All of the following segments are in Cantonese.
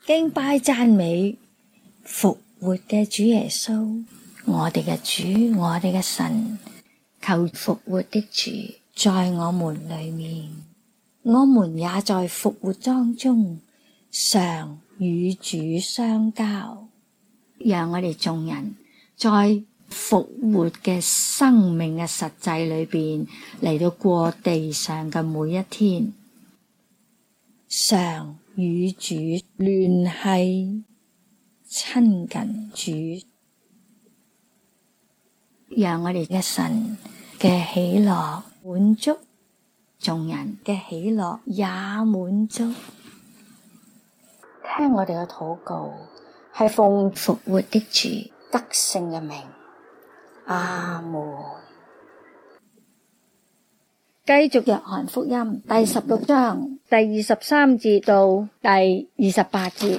敬拜讚美復活嘅主耶穌，我哋嘅主，我哋嘅神，求復活的主在我們裏面，我們也在復活當中常與主相交，讓我哋眾人在復活嘅生命嘅實際裏邊嚟到過地上嘅每一天，常與主聯繫親近主，讓我哋嘅神嘅喜樂滿足，眾人嘅喜樂也滿足。聽我哋嘅禱告，係奉復活的主得勝嘅名，阿門。繼續約翰福音第16章第23節到第28節。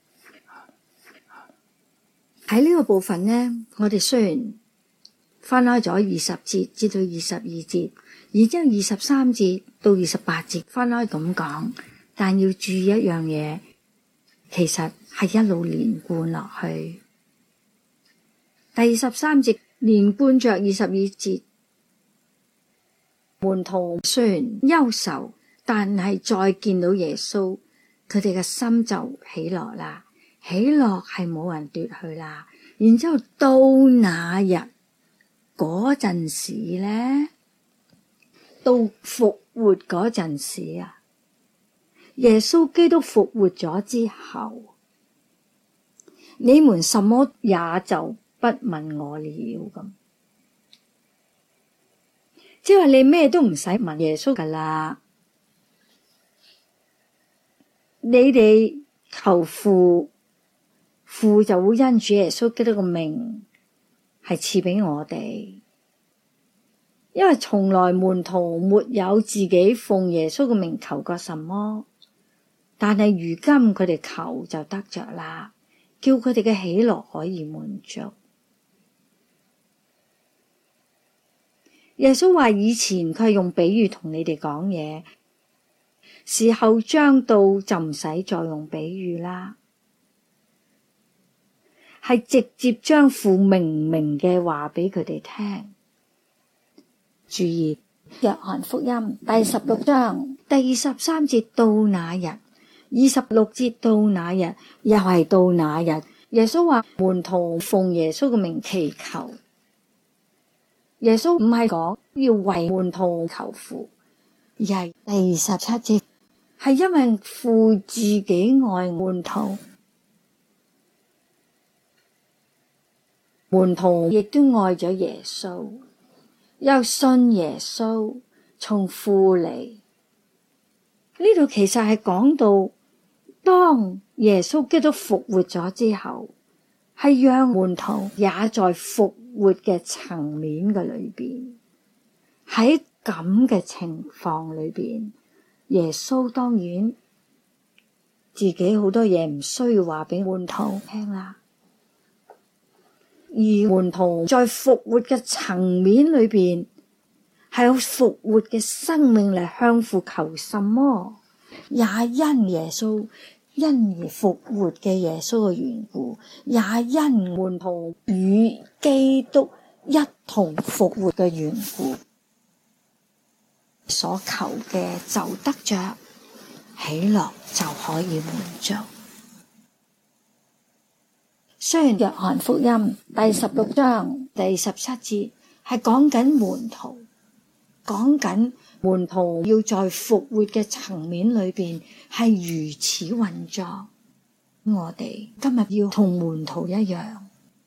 喺呢個部分呢，我哋雖然分開咗20節至到22節，然之後23節到28節分開咁講，但要注意一樣嘢，其實係一路連貫落去。第23節連貫着22節，門徒雖然憂愁，但係再見到耶穌，佢哋嘅心就喜樂啦。喜樂係冇人奪去啦。然之後到那日嗰陣時咧，到復活嗰陣時啊，耶穌基督復活咗之後，你們什麼也就不問我了咁。即係話你咩都唔使問耶穌噶啦，你哋求父，父就會因主耶穌基督嘅名係賜俾我哋。因為從來門徒沒有自己奉耶穌嘅名求過什麼，但係如今佢哋求就得着啦，叫佢哋嘅喜樂可以滿足。耶穌話以前佢係用比喻同你哋講嘢，時候將到就唔使再用比喻啦，係直接將父明明嘅話俾佢哋聽。注意約翰福音第16章第23節到那日，26節到那日，又係到那日。耶穌話門徒奉耶穌嘅名祈求。耶穌唔係講要為門徒求父，而係第27節係因為父自己愛門徒，門徒亦都愛咗耶穌，又信耶穌從父嚟。呢度其實係講到當耶穌基督復活咗之後，係讓門徒也在復活嘅層面嘅裏邊，喺咁嘅情況裏邊，耶穌當然自己好多嘢唔需要話俾門徒聽啦，而門徒在復活嘅層面裏邊係有復活嘅生命嚟向父求什麼，也因耶穌因而復活嘅耶穌嘅緣故，也因門徒與基督一同復活嘅緣故，所求嘅就得着，喜樂就可以滿足。雖然約翰福音第16章第17節係講緊門徒，講緊門徒要在復活嘅層面裏邊係如此運作，我哋今日要同門徒一樣，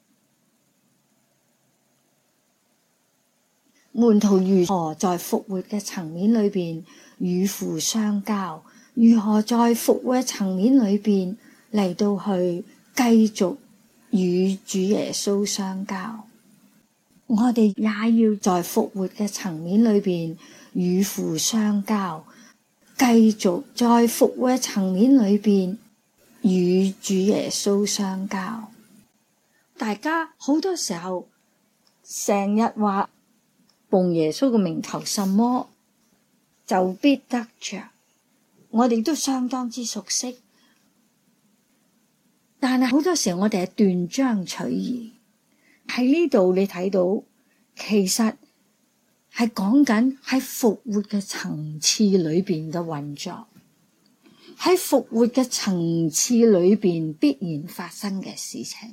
門徒如何在復活嘅層面裏邊與父相交，如何在復活嘅層面裏邊嚟到去繼續與主耶穌相交，我哋也要在復活嘅層面裏邊與父相交，繼續在復活嘅層面裏邊與主耶穌相交。大家好多時候成日話奉耶穌嘅名求什麼就必得着，我哋都相當之熟悉。 但係好多時候我哋係斷章取義。喺呢度你睇到，其實係講緊喺復活嘅層次裏邊嘅運作，喺復活嘅層次裏邊必然發生嘅事情，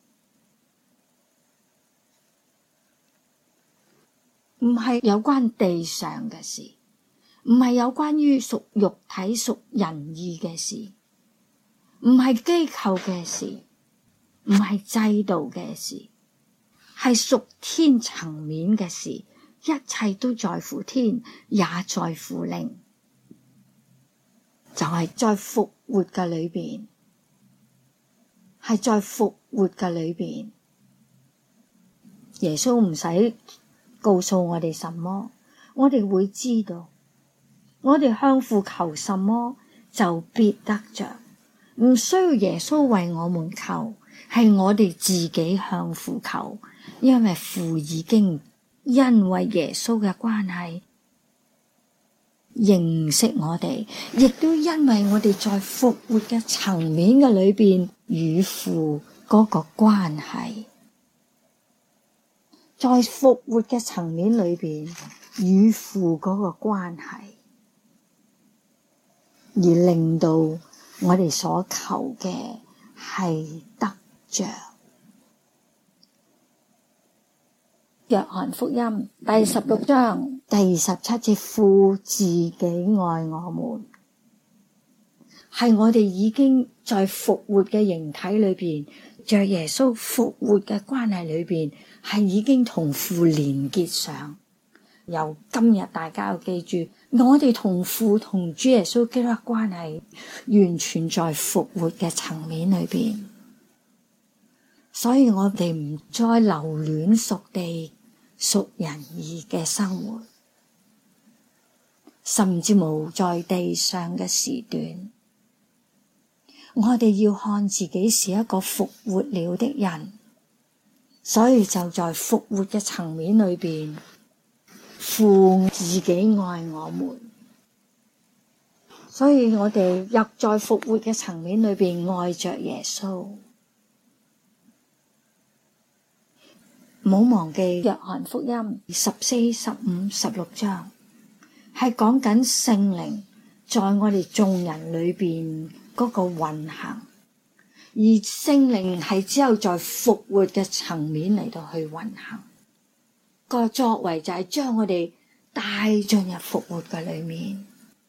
唔係有關地上嘅事，唔係有關於屬肉體屬人意嘅事，唔係機構嘅事，唔係制度嘅事，係屬天層面嘅事，一切都在乎天，也在乎靈，就係在復活嘅裏邊，係在復活嘅裏邊。耶穌唔使告訴我哋什麼，我哋會知道，我哋向父求什麼就必得着，唔需要耶穌為我們求，係我哋自己向父求，因為父已經因為耶穌嘅關係認識我哋，亦都因為我哋在復活嘅層面嘅裏邊與父嗰個關係，在復活嘅層面裏邊與父嗰個關係，而令到我哋所求嘅係得着。約翰福音第16章第27節，父自己愛我們，係我哋已經在復活嘅形體裏邊，在耶穌復活嘅關係裏邊，係已經同父連結上。由今日大家要記住，我哋同父同主耶穌基督嘅關係完全在復活嘅層面裏邊，所以我哋唔再留戀屬地屬人意嘅生活，甚至無在地上嘅時段，我哋要看自己是一個復活了的人，所以就在復活嘅層面裏邊，父自己愛我們，所以我哋入在復活嘅層面裏邊愛着耶穌。唔好忘記約翰福音14、15、16章，係講緊聖靈在我哋眾人裏邊嗰個運行，而聖靈係只有在復活嘅層面嚟到去運行，個作為就係將我哋帶進入復活嘅裏面，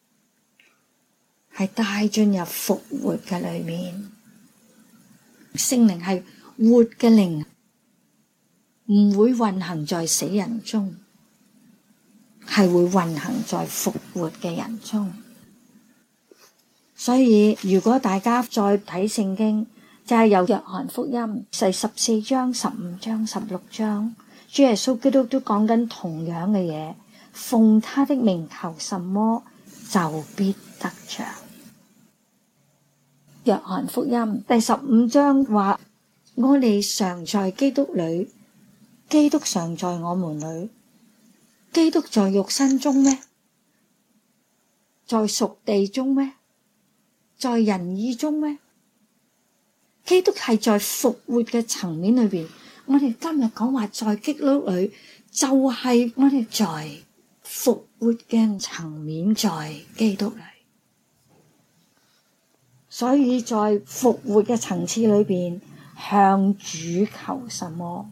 係帶進入復活嘅裏面。聖靈係活嘅靈，唔會運行在死人中，係會運行在復活嘅人中。所以如果大家再睇聖經，就係由約翰福音第14章、15章、16章，主耶穌基督都講緊同樣嘅嘢，奉他的名求什麼就必得着。約翰福音第15章話，我哋常在基督裏，基督常在我們裏。基督在肉身中咩？在屬地中咩？在人意中咩？基督係在復活嘅層面裏邊。我哋今日講話在基督裏，就係我哋在復活嘅層面，在基督裏。所以在復活嘅層次裏邊，向主求什麼？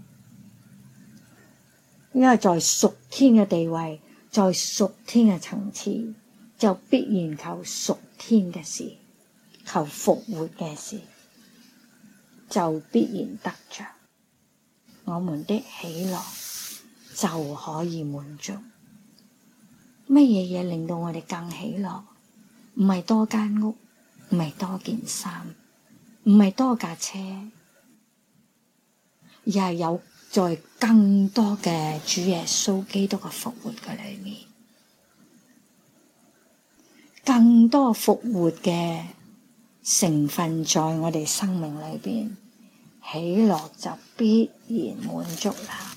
因為在屬天嘅地位，在屬天嘅層次，就必然求屬天嘅事，求復活嘅事，就必然得着，我們的喜樂就可以滿足。乜嘢令到我哋更喜樂？唔係多間屋，唔係多件衫，唔係多架車，而係有在更多嘅主耶穌基督嘅復活嘅裏面，更多復活嘅成分在我哋生命裏邊，喜樂就必然滿足啦。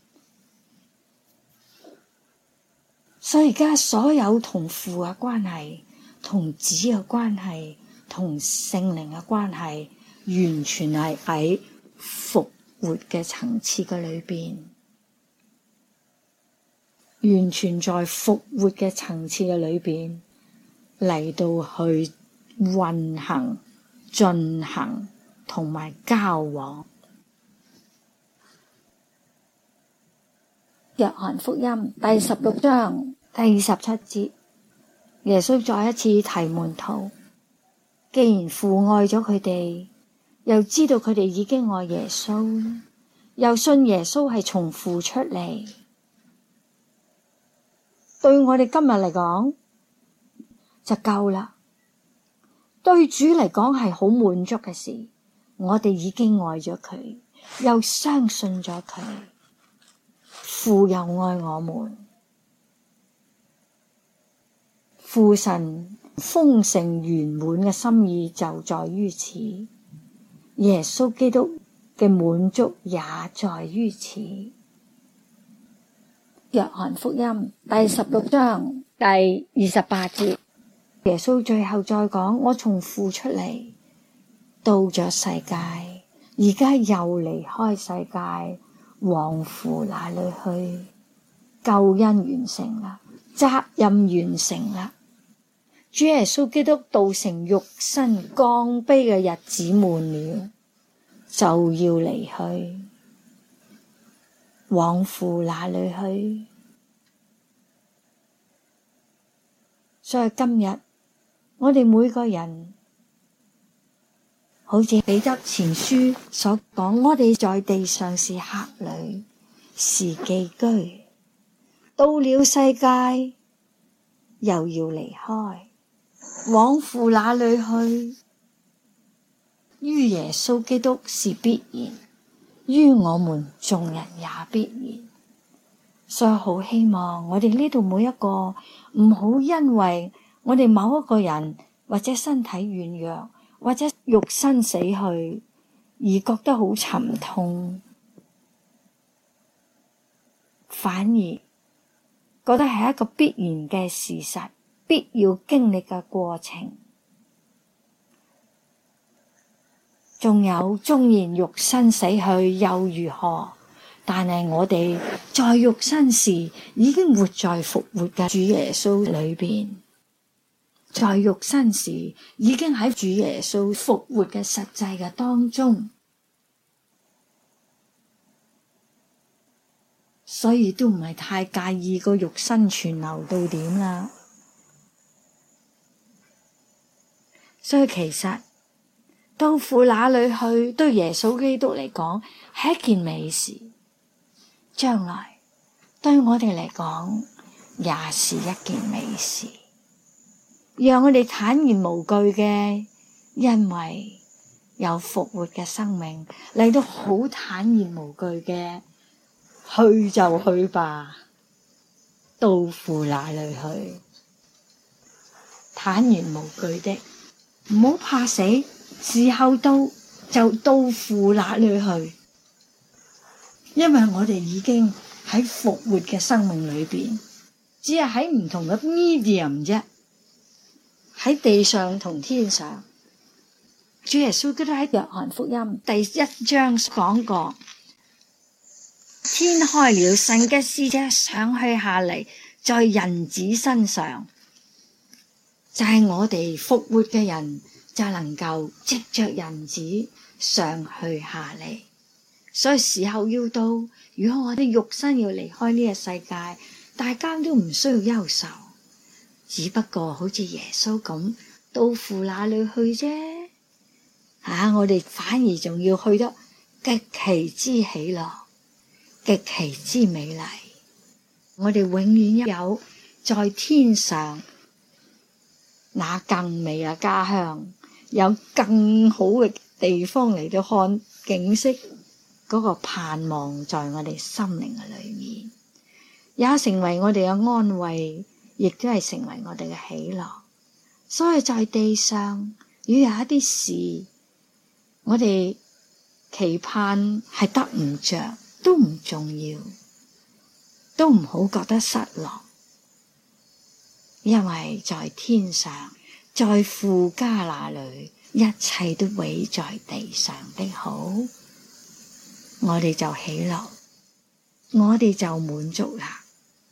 所以而家所有同父嘅關係、同子嘅關係、同聖靈嘅關係， 完全係喺復活嘅層次嘅裏邊，完全在復活嘅層次嘅裏邊嚟到去運行、進行同埋交往。約翰福音第16章第27節，耶穌再一次提門徒，既然父愛咗佢哋，又知道佢哋已經愛耶穌，又信耶穌係從父出嚟，對我哋今日嚟講就夠啦。對主嚟講係好滿足嘅事，我哋已經愛咗佢，又相信咗佢，父又愛我們。父神豐盛圓滿嘅心意就在於此，耶穌基督嘅滿足也在於此。約翰福音第16章第28節，耶穌最後再講，我從父出嚟，到咗世界，而家又離開世界，往父那裏去。救恩完成啦，責任完成啦。主耶穌基督道成肉身降卑嘅日子滿了，就要離去，往父那裏去。所以今日我哋每個人，好似彼得前書所講，我哋在地上是客旅，是寄居，到了世界又要離開，往父那裏去。於耶穌基督是必然，於我們眾人也必然。所以好希望我哋呢度每一個唔好因為我哋某一個人或者身體軟弱或者肉身死去而覺得好沉痛，反而覺得係一個必然嘅事實，必要經歷嘅過程。仲有，縱然肉身死去又如何？但係我哋在肉身時已經活在復活嘅主耶穌裏邊，在肉身時已經喺主耶穌復活嘅實際嘅當中，所以都唔係太介意個肉身存留到點啦。所以其實到父那裏去，對耶穌基督嚟講係一件美事，將來對我哋嚟講也是一件美事，讓我哋坦然無懼嘅，因為有復活嘅生命嚟到，好坦然無懼嘅去就去吧，到父那裏去，坦然無懼的，唔好怕死，時候到就到父那裏去。因為我哋已經喺復活嘅生命裏邊，只係喺唔同嘅 medium 啫，喺地上同天上。主耶穌基督喺約翰福音第1章講過，天開了，神嘅使者上去下嚟，在人子身上，就係我哋復活嘅人就能夠藉着人子上去下嚟。所以時候要到，如果我哋肉身要離開呢個世界，大家都唔需要憂愁，只不過好似耶穌咁到父那裏去啫。我哋反而仲要去得極其之喜樂，極其之美麗。我哋永遠有在天上那更美嘅家鄉，有更好嘅地方嚟到看景色。嗰個盼望在我哋心靈嘅裏面，也成為我哋嘅安慰，亦都係成為我哋嘅喜樂。所以在地上，如果有一啲事，我哋期盼係得唔着，都唔重要，都唔好覺得失落，因為在天上，在父家那裏， 一切都毀在地上的好，我哋就喜樂，我哋就滿足啦。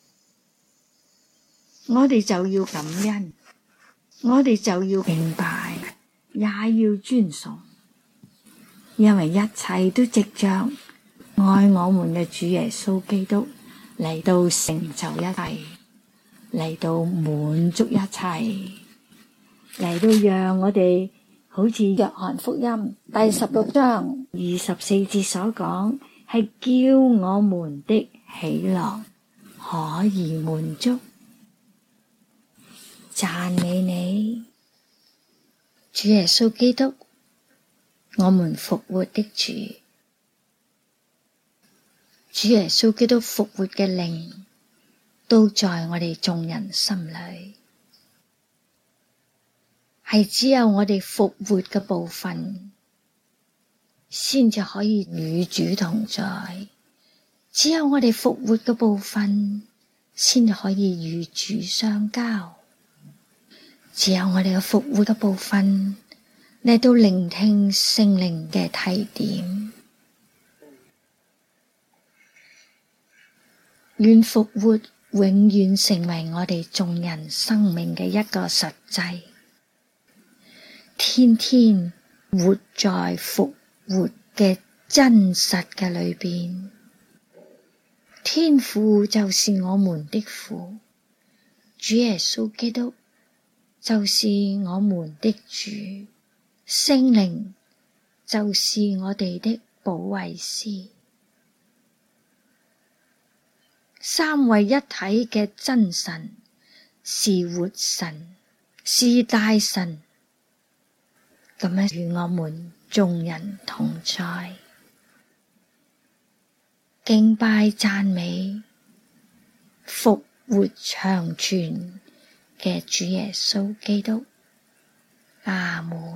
我哋就要感恩，我哋就要敬拜，也要尊崇，因為一切都藉着愛我們嘅主耶穌基督嚟到成就一切，嚟到滿足一切，嚟到讓我哋好似約翰福音第16章24節所講，係叫我們的喜樂可以滿足。讚美你，主耶穌基督，我們復活的主。主耶穌基督復活嘅靈都在我哋眾人心裏，係只有我哋復活嘅部分先至可以與主同在，只有我哋復活嘅部分先至可以與主相交，只有我哋嘅復活嘅部分嚟到聆聽聖靈嘅提點。願復活永遠成為我哋眾人生命嘅一個實際，天天活在復活嘅真實嘅裏邊。天父就是我們的父，主耶穌基督就是我們的主，聖靈就是我哋的保惠師。三位一體嘅真神是活神，是大神，咁樣與我們眾人同在，敬拜讚美復活長存嘅主耶穌基督。阿門。